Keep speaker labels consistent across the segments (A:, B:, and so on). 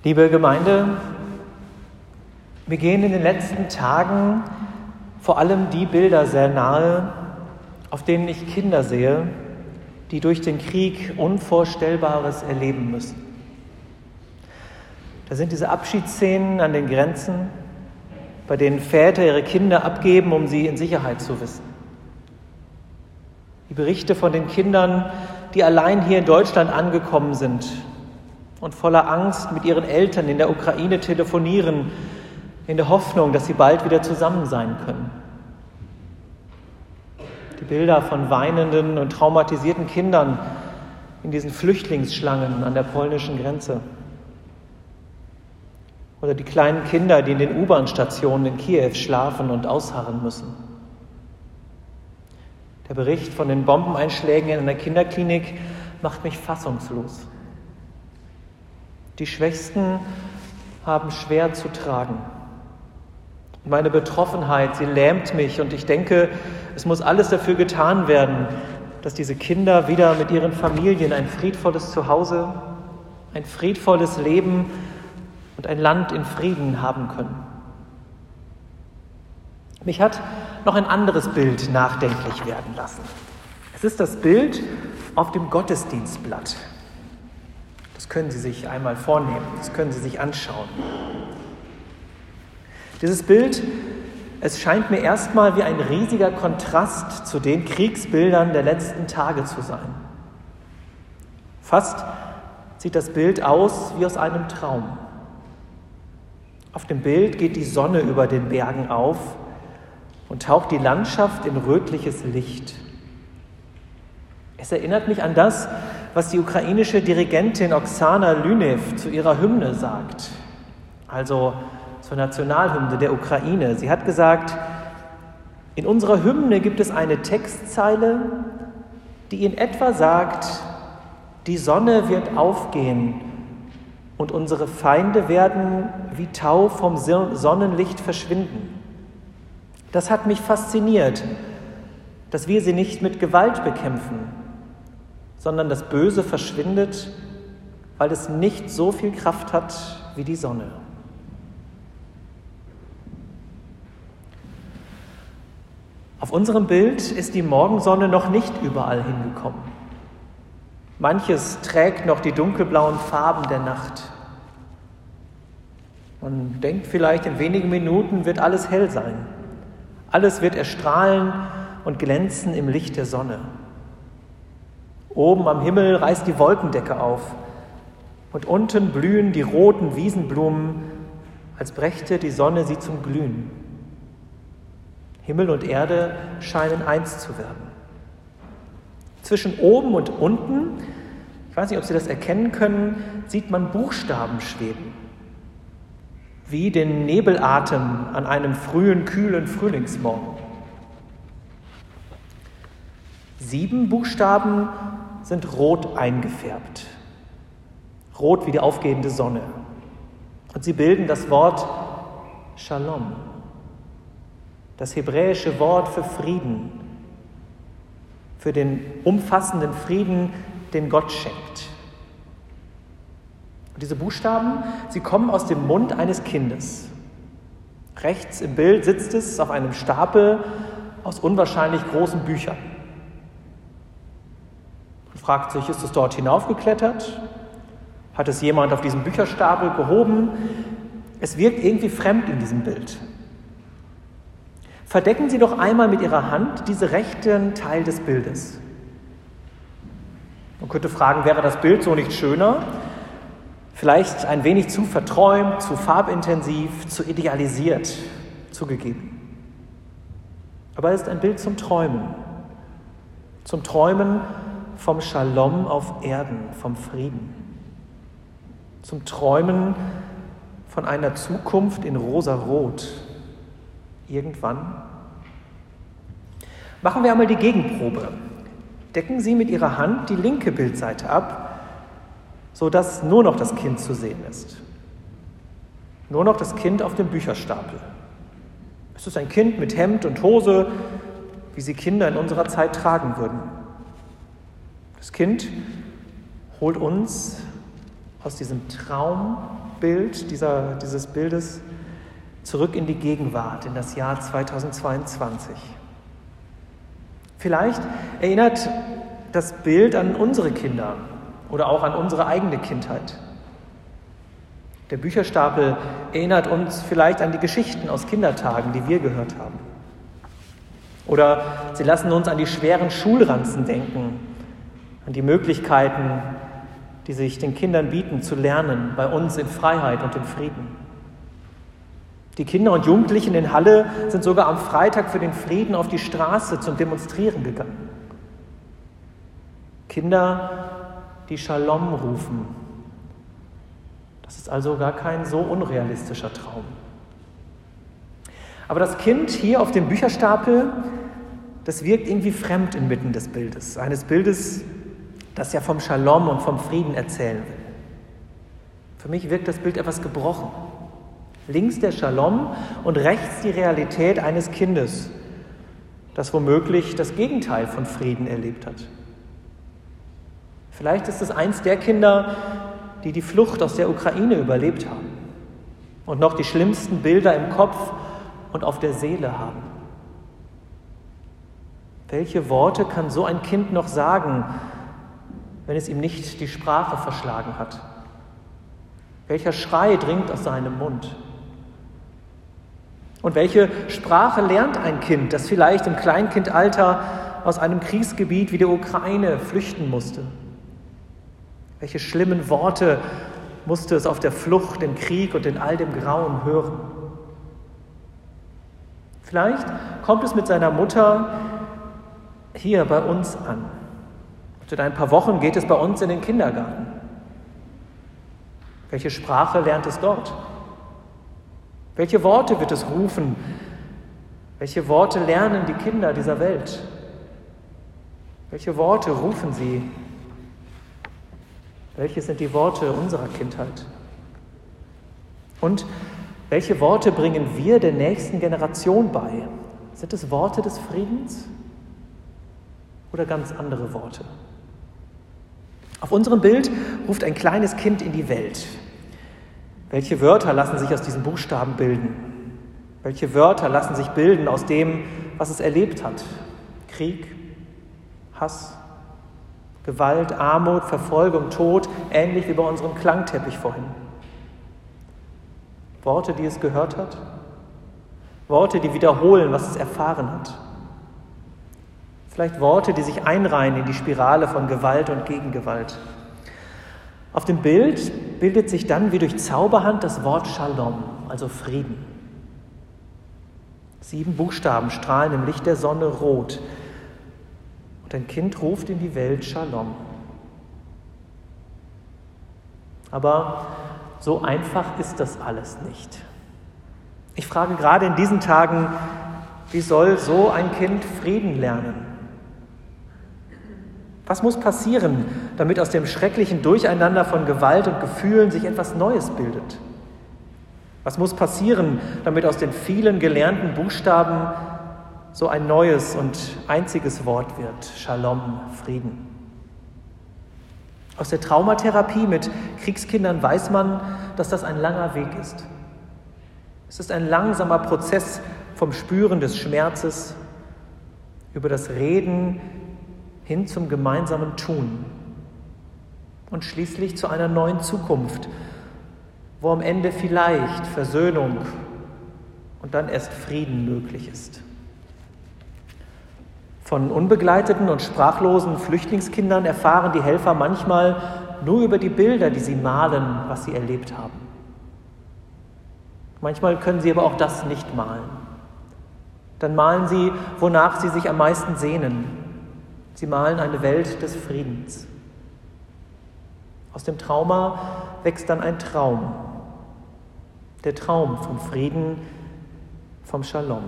A: Liebe Gemeinde, mir gehen in den letzten Tagen vor allem die Bilder sehr nahe, auf denen ich Kinder sehe, die durch den Krieg Unvorstellbares erleben müssen. Da sind diese Abschiedsszenen an den Grenzen, bei denen Väter ihre Kinder abgeben, um sie in Sicherheit zu wissen. Die Berichte von den Kindern, die allein hier in Deutschland angekommen sind und voller Angst mit ihren Eltern in der Ukraine telefonieren, in der Hoffnung, dass sie bald wieder zusammen sein können. Die Bilder von weinenden und traumatisierten Kindern in diesen Flüchtlingsschlangen an der polnischen Grenze. Oder die kleinen Kinder, die in den U-Bahn-Stationen in Kiew schlafen und ausharren müssen. Der Bericht von den Bombeneinschlägen in einer Kinderklinik macht mich fassungslos. Die Schwächsten haben schwer zu tragen. Meine Betroffenheit, sie lähmt mich und ich denke, es muss alles dafür getan werden, dass diese Kinder wieder mit ihren Familien ein friedvolles Zuhause, ein friedvolles Leben und ein Land in Frieden haben können. Mich hat noch ein anderes Bild nachdenklich werden lassen. Es ist das Bild auf dem Gottesdienstblatt. Das können Sie sich einmal vornehmen, das können Sie sich anschauen. Dieses Bild, es scheint mir erstmal wie ein riesiger Kontrast zu den Kriegsbildern der letzten Tage zu sein. Fast sieht das Bild aus wie aus einem Traum. Auf dem Bild geht die Sonne über den Bergen auf und taucht die Landschaft in rötliches Licht. Es erinnert mich an das, was die ukrainische Dirigentin Oksana Lynev zu ihrer Hymne sagt, also zur Nationalhymne der Ukraine. Sie hat gesagt, in unserer Hymne gibt es eine Textzeile, die in etwa sagt, die Sonne wird aufgehen und unsere Feinde werden wie Tau vom Sonnenlicht verschwinden. Das hat mich fasziniert, dass wir sie nicht mit Gewalt bekämpfen, sondern das Böse verschwindet, weil es nicht so viel Kraft hat wie die Sonne. Auf unserem Bild ist die Morgensonne noch nicht überall hingekommen. Manches trägt noch die dunkelblauen Farben der Nacht. Man denkt vielleicht, in wenigen Minuten wird alles hell sein. Alles wird erstrahlen und glänzen im Licht der Sonne. Oben am Himmel reißt die Wolkendecke auf und unten blühen die roten Wiesenblumen, als brächte die Sonne sie zum Glühen. Himmel und Erde scheinen eins zu werden. Zwischen oben und unten, ich weiß nicht, ob Sie das erkennen können, sieht man Buchstaben schweben. Wie den Nebelatem an einem frühen, kühlen Frühlingsmorgen. 7 Buchstaben sind rot eingefärbt. Rot wie die aufgehende Sonne. Und sie bilden das Wort Shalom. Das hebräische Wort für Frieden. Für den umfassenden Frieden, den Gott schenkt. Und diese Buchstaben, sie kommen aus dem Mund eines Kindes. Rechts im Bild sitzt es auf einem Stapel aus unwahrscheinlich großen Büchern. Man fragt sich, ist es dort hinaufgeklettert? Hat es jemand auf diesen Bücherstapel gehoben? Es wirkt irgendwie fremd in diesem Bild. Verdecken Sie doch einmal mit Ihrer Hand diesen rechten Teil des Bildes. Man könnte fragen, wäre das Bild so nicht schöner? Vielleicht ein wenig zu verträumt, zu farbintensiv, zu idealisiert, zugegeben. Aber es ist ein Bild zum Träumen. Zum Träumen vom Shalom auf Erden, vom Frieden. Zum Träumen von einer Zukunft in rosarot. Irgendwann. Machen wir einmal die Gegenprobe. Decken Sie mit Ihrer Hand die linke Bildseite ab, sodass nur noch das Kind zu sehen ist. Nur noch das Kind auf dem Bücherstapel. Es ist ein Kind mit Hemd und Hose, wie sie Kinder in unserer Zeit tragen würden. Das Kind holt uns aus diesem Traum Bild, dieses Bildes, zurück in die Gegenwart, in das Jahr 2022. Vielleicht erinnert das Bild an unsere Kinder oder auch an unsere eigene Kindheit. Der Bücherstapel erinnert uns vielleicht an die Geschichten aus Kindertagen, die wir gehört haben. Oder sie lassen uns an die schweren Schulranzen denken, an die Möglichkeiten, die sich den Kindern bieten, zu lernen, bei uns in Freiheit und in Frieden. Die Kinder und Jugendlichen in Halle sind sogar am Freitag für den Frieden auf die Straße zum Demonstrieren gegangen. Kinder, die Shalom rufen. Das ist also gar kein so unrealistischer Traum. Aber das Kind hier auf dem Bücherstapel, das wirkt irgendwie fremd inmitten des Bildes. Eines Bildes, das ja vom Shalom und vom Frieden erzählen will. Für mich wirkt das Bild etwas gebrochen. Links der Shalom und rechts die Realität eines Kindes, das womöglich das Gegenteil von Frieden erlebt hat. Vielleicht ist es eins der Kinder, die die Flucht aus der Ukraine überlebt haben und noch die schlimmsten Bilder im Kopf und auf der Seele haben. Welche Worte kann so ein Kind noch sagen, wenn es ihm nicht die Sprache verschlagen hat? Welcher Schrei dringt aus seinem Mund? Und welche Sprache lernt ein Kind, das vielleicht im Kleinkindalter aus einem Kriegsgebiet wie der Ukraine flüchten musste? Welche schlimmen Worte musste es auf der Flucht, im Krieg und in all dem Grauen hören? Vielleicht kommt es mit seiner Mutter hier bei uns an. Und in ein paar Wochen geht es bei uns in den Kindergarten. Welche Sprache lernt es dort? Welche Worte wird es rufen? Welche Worte lernen die Kinder dieser Welt? Welche Worte rufen sie? Welche sind die Worte unserer Kindheit? Und welche Worte bringen wir der nächsten Generation bei? Sind es Worte des Friedens oder ganz andere Worte? Auf unserem Bild ruft ein kleines Kind in die Welt. Welche Wörter lassen sich aus diesen Buchstaben bilden? Welche Wörter lassen sich bilden aus dem, was es erlebt hat? Krieg, Hass, Gewalt, Armut, Verfolgung, Tod, ähnlich wie bei unserem Klangteppich vorhin. Worte, die es gehört hat. Worte, die wiederholen, was es erfahren hat. Vielleicht Worte, die sich einreihen in die Spirale von Gewalt und Gegengewalt. Auf dem Bild bildet sich dann wie durch Zauberhand das Wort Shalom, also Frieden. 7 Buchstaben strahlen im Licht der Sonne rot. Und ein Kind ruft in die Welt Shalom. Aber so einfach ist das alles nicht. Ich frage gerade in diesen Tagen, wie soll so ein Kind Frieden lernen? Was muss passieren, damit aus dem schrecklichen Durcheinander von Gewalt und Gefühlen sich etwas Neues bildet? Was muss passieren, damit aus den vielen gelernten Buchstaben so ein neues und einziges Wort wird? Shalom, Frieden. Aus der Traumatherapie mit Kriegskindern weiß man, dass das ein langer Weg ist. Es ist ein langsamer Prozess vom Spüren des Schmerzes über das Reden hin zum gemeinsamen Tun und schließlich zu einer neuen Zukunft, wo am Ende vielleicht Versöhnung und dann erst Frieden möglich ist. Von unbegleiteten und sprachlosen Flüchtlingskindern erfahren die Helfer manchmal nur über die Bilder, die sie malen, was sie erlebt haben. Manchmal können sie aber auch das nicht malen. Dann malen sie, wonach sie sich am meisten sehnen. Sie malen eine Welt des Friedens. Aus dem Trauma wächst dann ein Traum. Der Traum vom Frieden, vom Shalom.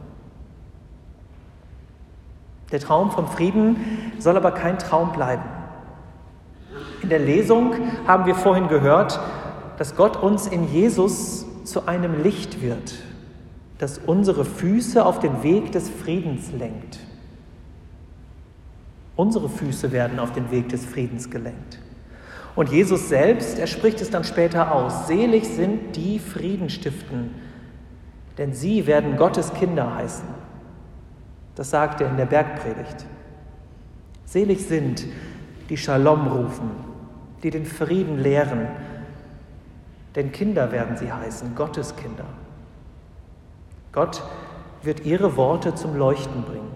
A: Der Traum vom Frieden soll aber kein Traum bleiben. In der Lesung haben wir vorhin gehört, dass Gott uns in Jesus zu einem Licht wird, das unsere Füße auf den Weg des Friedens lenkt. Unsere Füße werden auf den Weg des Friedens gelenkt. Und Jesus selbst, er spricht es dann später aus: Selig sind die Frieden stiften, denn sie werden Gottes Kinder heißen. Das sagt er in der Bergpredigt. Selig sind, die Shalom rufen, die den Frieden lehren, denn Kinder werden sie heißen, Gottes Kinder. Gott wird ihre Worte zum Leuchten bringen.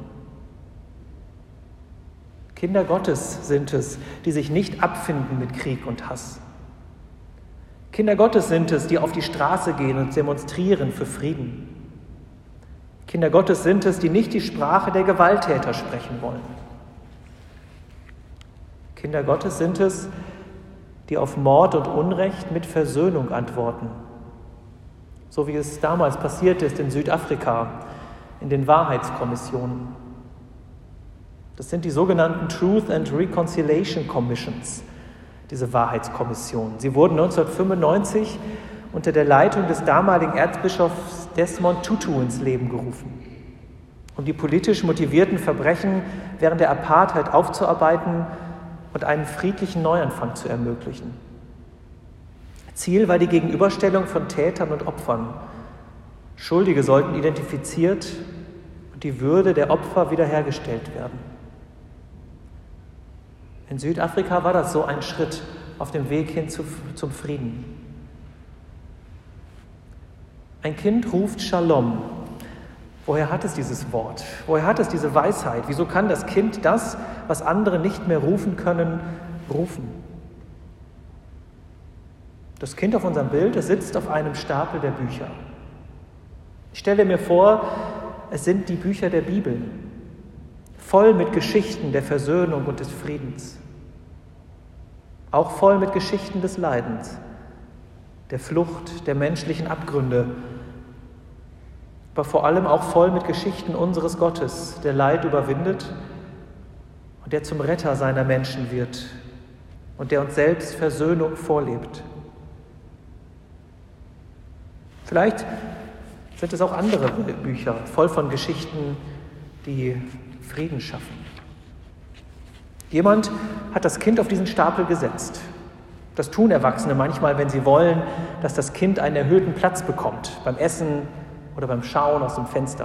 A: Kinder Gottes sind es, die sich nicht abfinden mit Krieg und Hass. Kinder Gottes sind es, die auf die Straße gehen und demonstrieren für Frieden. Kinder Gottes sind es, die nicht die Sprache der Gewalttäter sprechen wollen. Kinder Gottes sind es, die auf Mord und Unrecht mit Versöhnung antworten. So wie es damals passiert ist in Südafrika, in den Wahrheitskommissionen. Das sind die sogenannten Truth and Reconciliation Commissions, diese Wahrheitskommissionen. Sie wurden 1995 unter der Leitung des damaligen Erzbischofs Desmond Tutu ins Leben gerufen, um die politisch motivierten Verbrechen während der Apartheid aufzuarbeiten und einen friedlichen Neuanfang zu ermöglichen. Ziel war die Gegenüberstellung von Tätern und Opfern. Schuldige sollten identifiziert und die Würde der Opfer wiederhergestellt werden. In Südafrika war das so ein Schritt auf dem Weg hin zum Frieden. Ein Kind ruft Shalom. Woher hat es dieses Wort? Woher hat es diese Weisheit? Wieso kann das Kind das, was andere nicht mehr rufen können, rufen? Das Kind auf unserem Bild, es sitzt auf einem Stapel der Bücher. Ich stelle mir vor, es sind die Bücher der Bibel, voll mit Geschichten der Versöhnung und des Friedens. Auch voll mit Geschichten des Leidens, der Flucht, der menschlichen Abgründe, aber vor allem auch voll mit Geschichten unseres Gottes, der Leid überwindet und der zum Retter seiner Menschen wird und der uns selbst Versöhnung vorlebt. Vielleicht sind es auch andere Bücher, voll von Geschichten, die Frieden schaffen. Jemand hat das Kind auf diesen Stapel gesetzt. Das tun Erwachsene manchmal, wenn sie wollen, dass das Kind einen erhöhten Platz bekommt, beim Essen oder beim Schauen aus dem Fenster.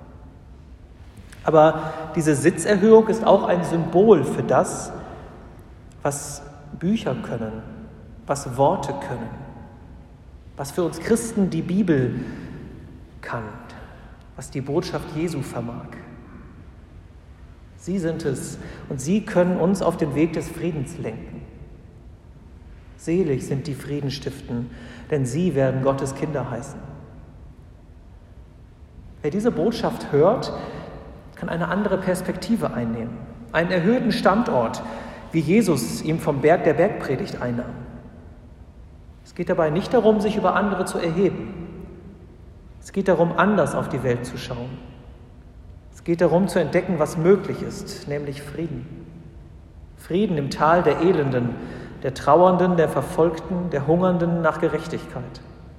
A: Aber diese Sitzerhöhung ist auch ein Symbol für das, was Bücher können, was Worte können, was für uns Christen die Bibel kann, was die Botschaft Jesu vermag. Sie sind es und sie können uns auf den Weg des Friedens lenken. Selig sind die Frieden stiften, denn sie werden Gottes Kinder heißen. Wer diese Botschaft hört, kann eine andere Perspektive einnehmen, einen erhöhten Standort, wie Jesus ihm vom Berg der Bergpredigt einnahm. Es geht dabei nicht darum, sich über andere zu erheben. Es geht darum, anders auf die Welt zu schauen. Es geht darum, zu entdecken, was möglich ist, nämlich Frieden. Frieden im Tal der Elenden, der Trauernden, der Verfolgten, der Hungernden nach Gerechtigkeit.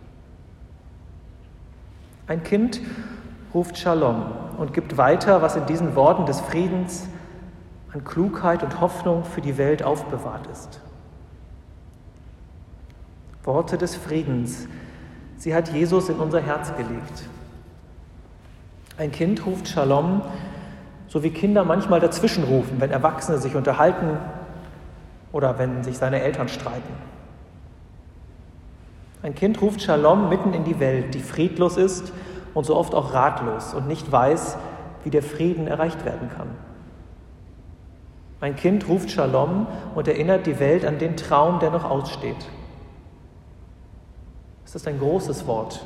A: Ein Kind ruft Shalom und gibt weiter, was in diesen Worten des Friedens an Klugheit und Hoffnung für die Welt aufbewahrt ist. Worte des Friedens, sie hat Jesus in unser Herz gelegt. Ein Kind ruft Shalom, so wie Kinder manchmal dazwischenrufen, wenn Erwachsene sich unterhalten oder wenn sich seine Eltern streiten. Ein Kind ruft Shalom mitten in die Welt, die friedlos ist und so oft auch ratlos und nicht weiß, wie der Frieden erreicht werden kann. Ein Kind ruft Shalom und erinnert die Welt an den Traum, der noch aussteht. Es ist ein großes Wort.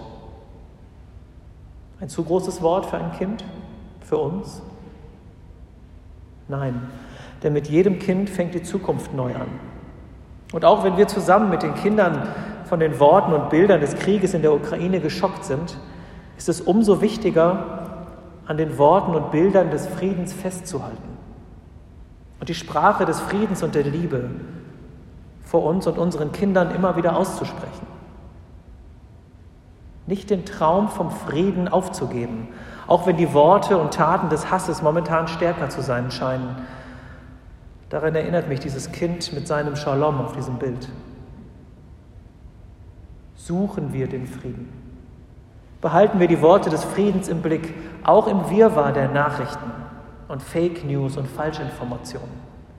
A: Ein zu großes Wort für ein Kind? Für uns? Nein, denn mit jedem Kind fängt die Zukunft neu an. Und auch wenn wir zusammen mit den Kindern von den Worten und Bildern des Krieges in der Ukraine geschockt sind, ist es umso wichtiger, an den Worten und Bildern des Friedens festzuhalten und die Sprache des Friedens und der Liebe vor uns und unseren Kindern immer wieder auszusprechen. Nicht den Traum vom Frieden aufzugeben, auch wenn die Worte und Taten des Hasses momentan stärker zu sein scheinen. Daran erinnert mich dieses Kind mit seinem Shalom auf diesem Bild. Suchen wir den Frieden. Behalten wir die Worte des Friedens im Blick, auch im Wirrwarr der Nachrichten und Fake News und Falschinformationen.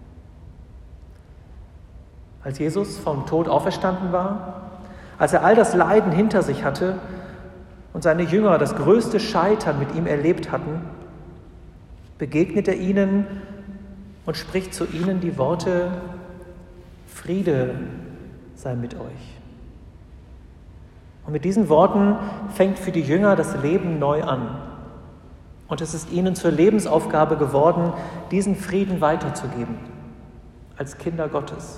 A: Als Jesus vom Tod auferstanden war, als er all das Leiden hinter sich hatte und seine Jünger das größte Scheitern mit ihm erlebt hatten, begegnet er ihnen und spricht zu ihnen die Worte: Friede sei mit euch. Und mit diesen Worten fängt für die Jünger das Leben neu an. Und es ist ihnen zur Lebensaufgabe geworden, diesen Frieden weiterzugeben, als Kinder Gottes.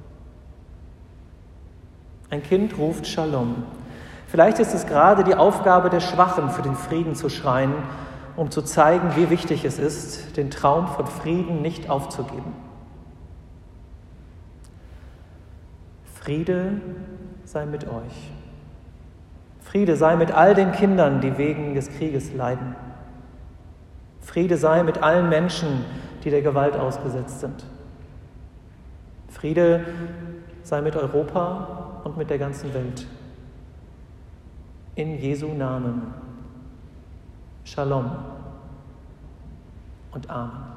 A: Ein Kind ruft Shalom. Vielleicht ist es gerade die Aufgabe der Schwachen, für den Frieden zu schreien, um zu zeigen, wie wichtig es ist, den Traum von Frieden nicht aufzugeben. Friede sei mit euch. Friede sei mit all den Kindern, die wegen des Krieges leiden. Friede sei mit allen Menschen, die der Gewalt ausgesetzt sind. Friede sei mit Europa und mit der ganzen Welt. In Jesu Namen. Shalom und Amen.